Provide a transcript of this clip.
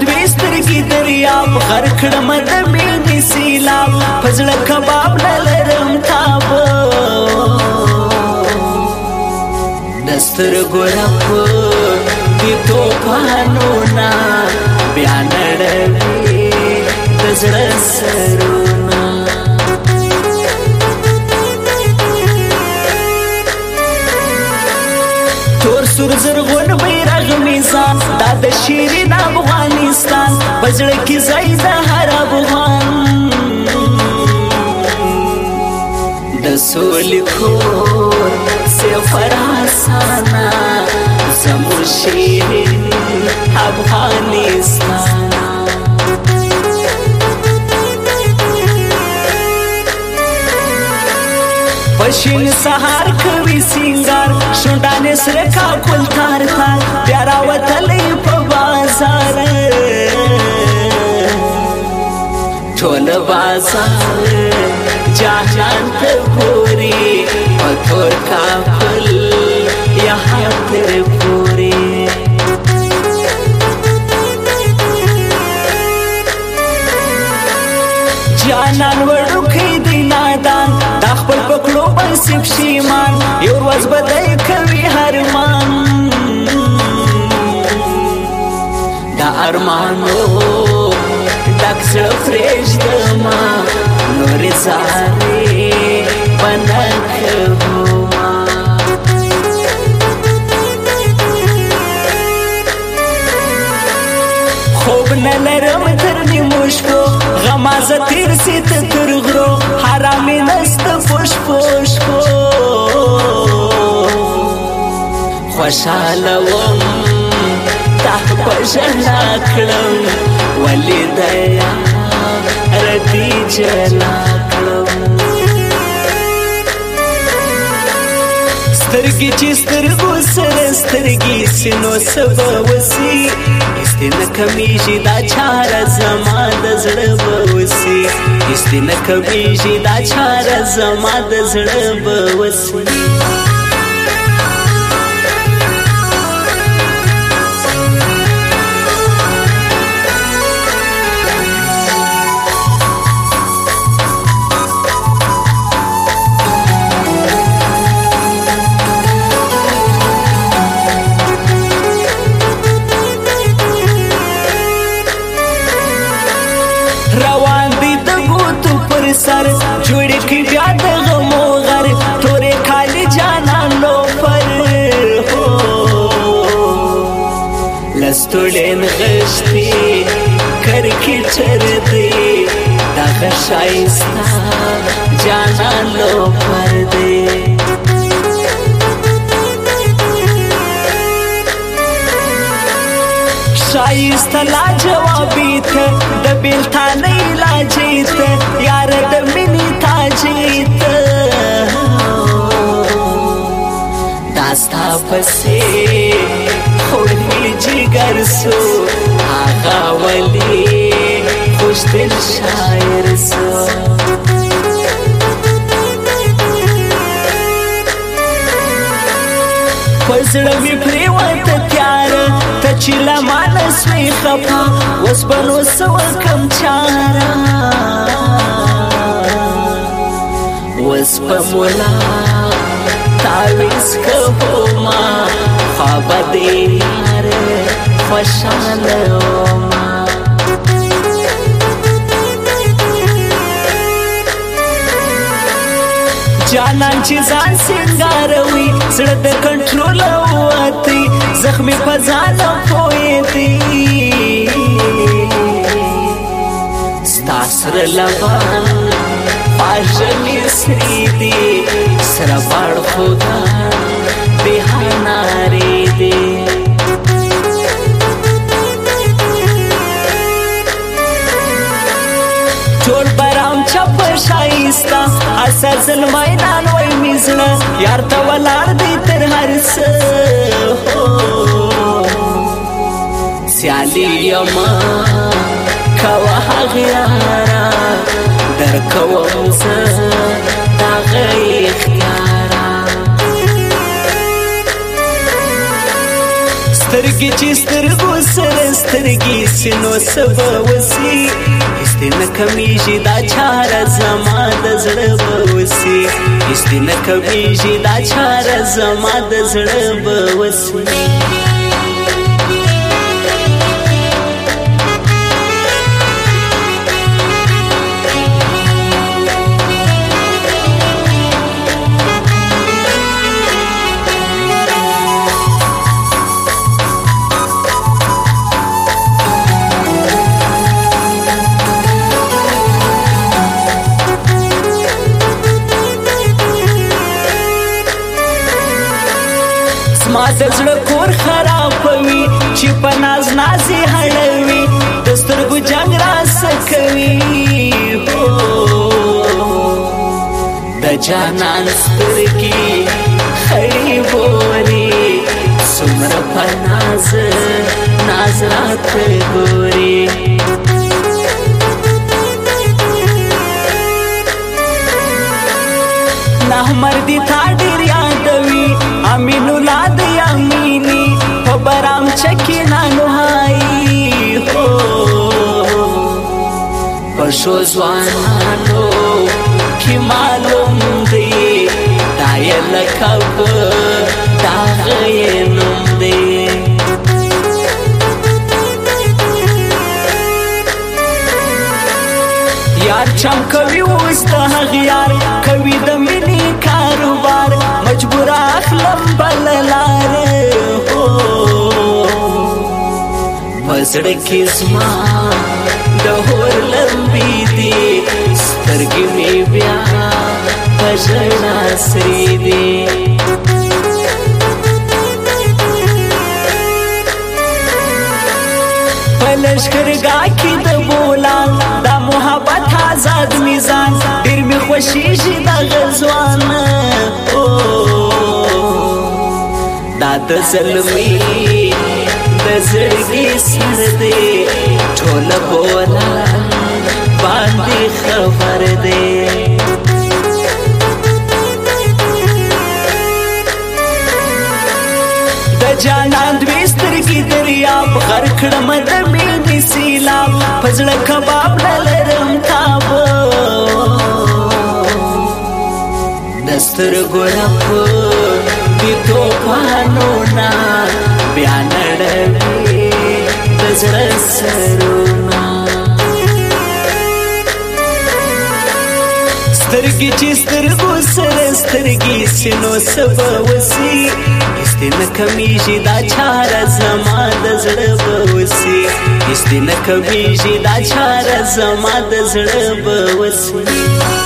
دوی سترګې دریاب غر کړم د مینې سیلاب په زړه کباب نه لرم تاب د سترګو رپ د توپانو نه بیا نړوي د زړه سرونه تور سور زرغون بیرغ میزان دا د شیرین افغانستان په زړه کې ځای د هر افغان د سولې کور سفر آسانه زموږ شیرین افغانستان پشین سهار کوي سینګار شونډانې سره کاکل تار تار بیا راوتلی په بازار ټول بازار جهان ته ګوري په تور کاکل یهاں تر پورې جانان وړوکی دی نادان دا خپل پکړو باندې پښیمان یو ورځ بدای کوي هرمان دا ارمانو ډک زړه پرېږدما نورې زارې بنده کوما خوب نه لرم تر نیمو شپو غمازه تیر سی ته تر غرو حرامې نسته پوش پوش پو خوشحاله وم تا په ژړا کړم ولې د یار دې جلا کړم سترګې چې سترګو سره سترګې سينو سبا وسی هستې نه کمیږي دا چاره زما د زړه به وسی هستې نه کمیږي دا چاره زما د زړه به وسی سر جوړ کی بیا د غمو غر تورې خالی جانانو پر هو لستولین غشتي کر کی چر دی دا شایستا جانانو پر دی شایسته لا جوابی ته د بیلتانه علاجی ته یار د مینې تاجی ته داستا پسې خوړې جګر سو هغه ولی خوش دل شاعر سو پزړه می پریوته تیار ته چې لمانه سوی خپا وس بنو سو کم چارا وس په مولا تاویز کوما خواب دې یار خوشاله ما جانان چې ځان سنگاروي زړه د کنټرول وتی زخمي په ځان پوي دي ستاسر لبا پاجمي سري دي سره باړ خدا بهانا ري دي ټول برام چپ شایستا اساس زلمینان وای میزړه یار ته ولار دی تر هر څه سیالی یما کوا غیارا در کوم زه دا غی اختیارا سترګې چې سترګو سره سترګې سينو سبا وسي استنه کمیږي دا چاره زما د زړه به وسي استنه کمیږي دا چاره زما د زړه به وسي ما د زړه کور خرابوي چې په ناز نازي هړوي د سترګو جنګ راسکوي د جانان سترګې خړې بوري څومره په ناز ناز راته ګوري نه مردي تا ډېر یادوي امین اولاد یامینی په برام چکی نانو هاي هو پښو ځوانانو کی معلوم دی دایل کاوب دا غینم دی یار چم کوي اوس د غیار کوي د مینې کاروبار مجبور اخلم بل لار هو پسړ کې زما د هور لمبي دي سترګې مې بیا پښنا سری دي لشکرګا کې د بولان د محبت آزاد میزان ډېر می خوشیږي د غزوان دا د زلمي د زړګي سر دی ټول بولان باندې خبر دی جانان دوی سترګې دریاب غر کړم د مینې سیلاب په زړه کباب نه لرم تاب د سترګو رپ د توپانو نه بیا نړوي د زړه سرونه سترګې چې سترګو سره سترګې سينو سبا وسي استنه کمیږي دا چاره زما د زړه به وسي استنه کمیږي دا چاره زما د زړه به وسي